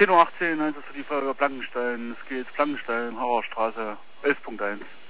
10:18 Uhr, 1 ist für die Feuerwehr Blankenstein. Es geht Blankenstein, Hauerstraße, 11.1.